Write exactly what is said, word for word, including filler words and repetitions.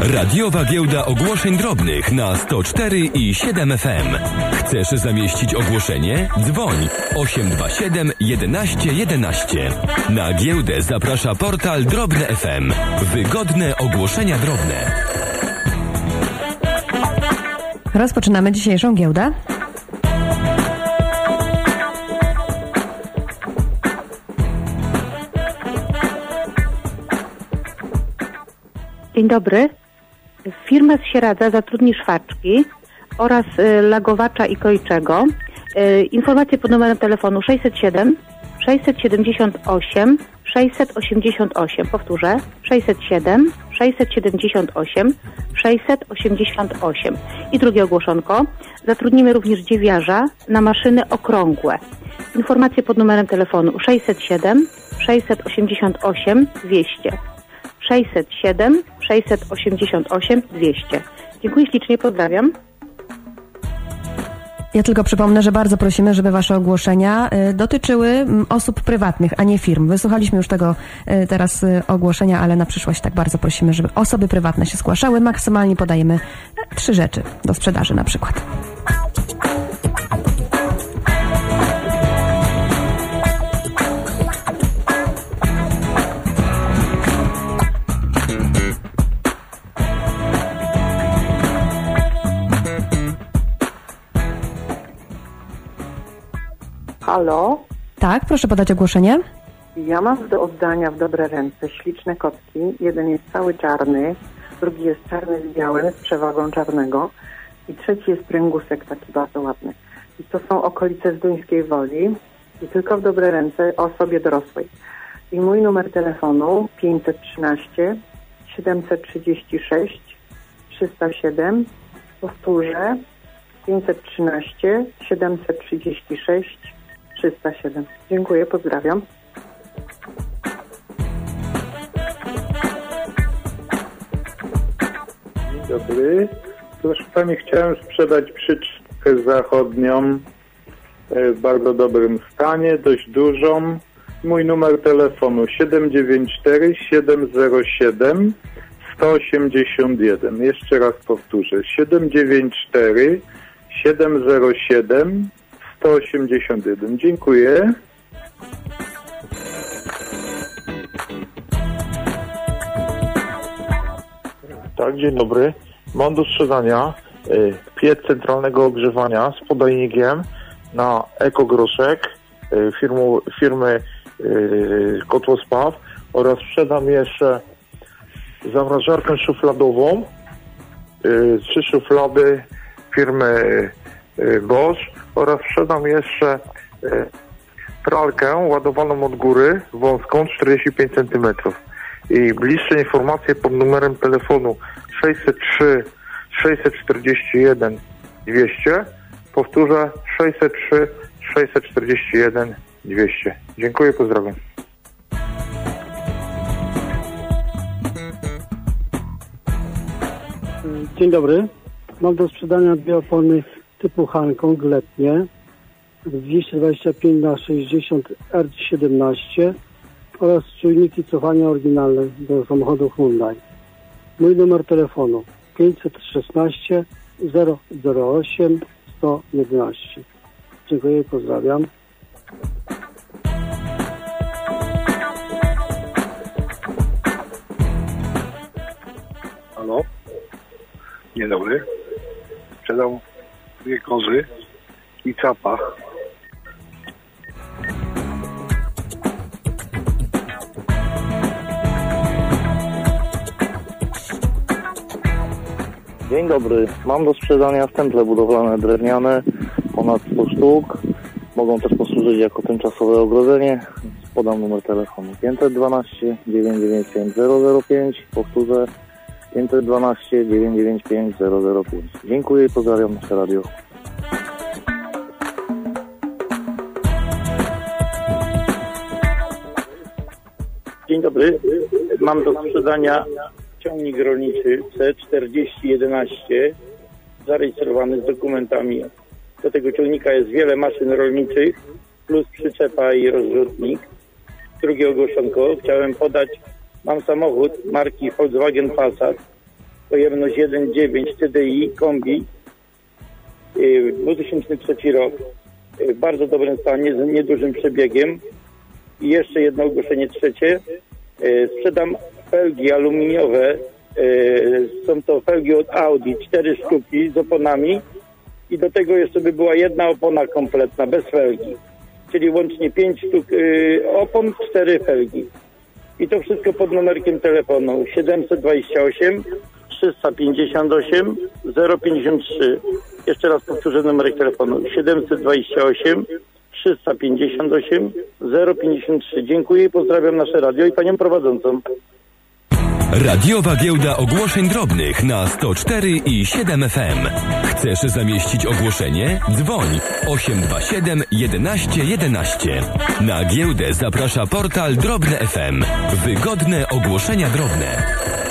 Radiowa Giełda Ogłoszeń Drobnych na sto cztery i siedem F M. Chcesz zamieścić ogłoszenie? Dzwoń osiem dwa siedem jedenaście jedenaście. Na giełdę zaprasza portal Drobne F M. Wygodne ogłoszenia drobne. Rozpoczynamy dzisiejszą giełdę. Dzień dobry. Firmę z Sieradza zatrudni szwaczki oraz y, lagowacza i kojczego. Y, informacje pod numerem telefonu sześćset siedem sześćset siedemdziesiąt osiem sześćset osiemdziesiąt osiem. Powtórzę. sześćset siedem sześćset siedemdziesiąt osiem sześćset osiemdziesiąt osiem. I drugie ogłoszonko. Zatrudnimy również dziewiarza na maszyny okrągłe. Informacje pod numerem telefonu sześćset siedem sześćset osiemdziesiąt osiem dwieście. sześćset siedem sześćset osiemdziesiąt osiem dwieście. Dziękuję ślicznie, pozdrawiam. Ja tylko przypomnę, że bardzo prosimy, żeby wasze ogłoszenia y, dotyczyły m, osób prywatnych, a nie firm. Wysłuchaliśmy już tego y, teraz y, ogłoszenia, ale na przyszłość tak bardzo prosimy, żeby osoby prywatne się zgłaszały. Maksymalnie podajemy y, trzy rzeczy do sprzedaży na przykład. Halo? Tak, proszę podać ogłoszenie. Ja mam do oddania w dobre ręce śliczne kotki. Jeden jest cały czarny, drugi jest czarny z białym, z przewagą czarnego i trzeci jest pręgusek taki bardzo ładny. I to są okolice Zduńskiej Woli i tylko w dobre ręce osobie dorosłej. I mój numer telefonu pięćset trzynaście siedemset trzydzieści sześć trzysta siedem. Powtórzę. pięćset trzynaście siedemset trzydzieści sześć trzysta siedem. Dziękuję, pozdrawiam. Dzień dobry. Proszę Pani, chciałem sprzedać przyczepkę zachodnią w bardzo dobrym stanie, dość dużą. Mój numer telefonu siedem dziewięć cztery siedem zero siedem sto osiemdziesiąt jeden. Jeszcze raz powtórzę. siedem dziewięć cztery siedem zero siedem sto osiemdziesiąt jeden. Dziękuję. Tak, dzień dobry. Mam do sprzedania y, piec centralnego ogrzewania z podajnikiem na ekogroszek y, firmu, firmy y, Kotłospaw oraz sprzedam jeszcze zamrażarkę szufladową, y, trzy szuflady firmy y, Bosch oraz sprzedam jeszcze y, pralkę ładowaną od góry wąską czterdzieści pięć centymetrów. I bliższe informacje pod numerem telefonu sześćset trzy sześćset czterdzieści jeden dwieście. Powtórzę sześćset trzy sześćset czterdzieści jeden dwieście. Dziękuję, pozdrawiam. Dzień dobry. Mam do sprzedania dwie opony typu Hankook letnie dwieście dwadzieścia pięć na sześćdziesiąt R siedemnaście oraz czujniki cofania oryginalne do samochodu Hyundai. Mój numer telefonu pięćset szesnaście zero zero osiem sto jedenaście. Dziękuję i pozdrawiam. Halo? Dzień dobry. Sprzedam dwie kozy i capa. Dzień dobry. Mam do sprzedania stemple budowlane drewniane, ponad sto sztuk. Mogą też posłużyć jako tymczasowe ogrodzenie. Podam numer telefonu pięćset dwanaście dziewięćset dziewięćdziesiąt pięć zero zero pięć. Powtórzę pięćset dwanaście dziewięćset dziewięćdziesiąt pięć zero zero pięć. Dziękuję i pozdrawiam nasze radio. Dzień dobry. Mam do sprzedania ciągnik rolniczy C czterdzieści jedenaście zarejestrowany z dokumentami. Do tego ciągnika jest wiele maszyn rolniczych plus przyczepa i rozrzutnik. Drugie ogłoszonko chciałem podać. Mam samochód marki Volkswagen Passat pojemność jeden przecinek dziewięć T D I kombi, dwa tysiące trzeci rok, w bardzo dobrym stanie, z niedużym przebiegiem. I jeszcze jedno ogłoszenie trzecie. Sprzedam felgi aluminiowe. Są to felgi od Audi, cztery sztuki z oponami i do tego jeszcze by była jedna opona kompletna, bez felgi. Czyli łącznie pięć sztuk opon, cztery felgi. I to wszystko pod numerkiem telefonu siedemset dwadzieścia osiem trzysta pięćdziesiąt osiem zero pięćdziesiąt trzy. Jeszcze raz powtórzę numerek telefonu siedemset dwadzieścia osiem trzysta pięćdziesiąt osiem zero pięćdziesiąt trzy. Dziękuję i pozdrawiam nasze radio i panią prowadzącą. Radiowa Giełda Ogłoszeń Drobnych na sto cztery i siedem F M. Chcesz zamieścić ogłoszenie? Dzwoń osiem dwa siedem jedenaście jedenaście. Na giełdę zaprasza portal Drobne F M. Wygodne ogłoszenia drobne.